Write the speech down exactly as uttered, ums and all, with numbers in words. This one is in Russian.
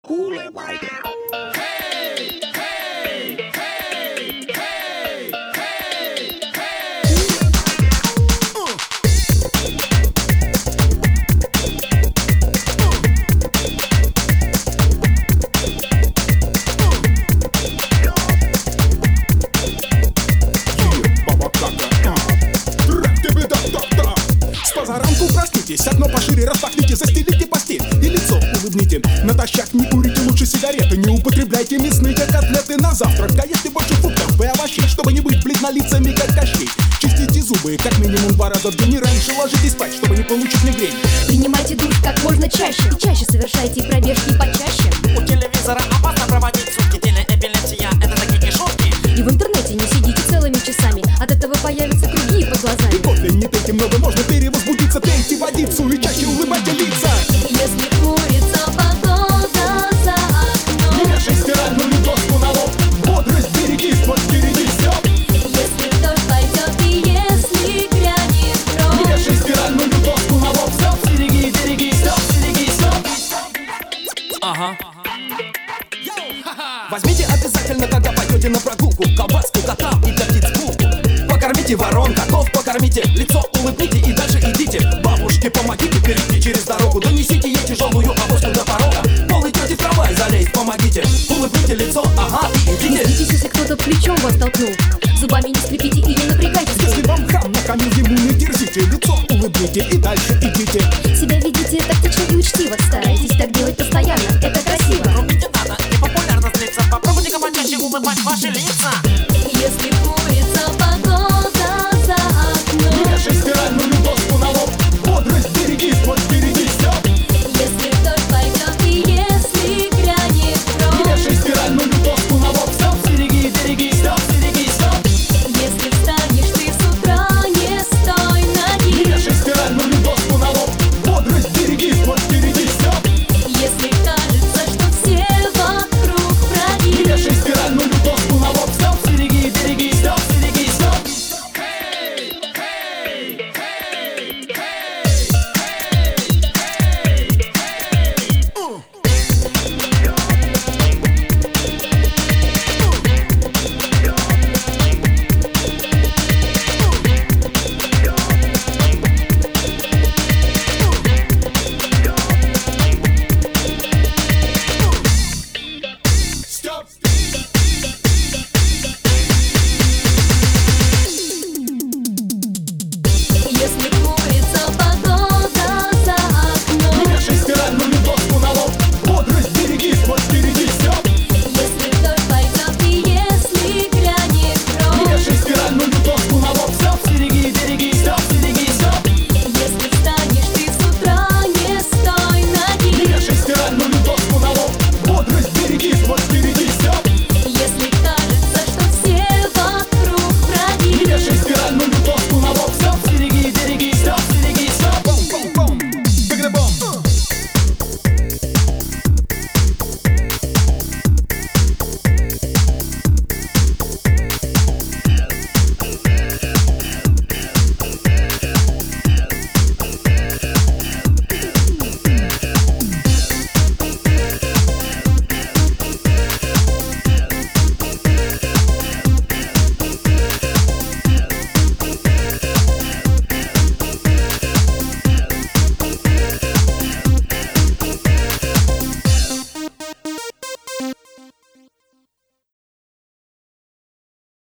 Cool like it. Hey, hey, hey, hey, hey, hey. Uh. С позаранку проснитесь, окно пошире распахните, застелите постель и лицо улыбните. Натощак не курите лучше сигареты, не употребляйте мясные котлеты на завтрак. А если больше фруктов и овощей, чтобы не быть бледнолицами, как Кощей. Чистите зубы как минимум два раза в день и раньше ложитесь спать, чтобы не получить мигрень. Принимайте душ как можно чаще и чаще совершайте пробежки почаще. У телевизора опасно проводить сутки, телеэпилепсия — это такие шутки. И в интернете не сидите целыми часами, от этого появятся круги под глазами. И кофе не пейте много, можно перевозбудиться. Пейте водицу и чаще улыбайте лица. Если хмурится погода за окном, не вешай стиральную доску на лоб. Бодрость берегись, вот впереди все. Если дождь пойдет и если грянет гром, не вешай стиральную доску на лоб. Все, береги, береги, все, береги, все. Ага. Возьмите обязательно, когда пойдете на прогулку, колбаску, кота и для птиц булку. Покормите ворон, котов покормите, лицо улыбните и дальше идите. Бабушке помогите перейти через дорогу, донесите ей тяжелую авоську до порога. Пол идете в трамвай залезть, помогите, улыбните лицо, ага, и идите. Видите, если кто-то плечом вас толкнул, зубами не скрипите и не напрягайтесь. Если вам хам накамил, ему не дерзите, лицо улыбните и дальше идите.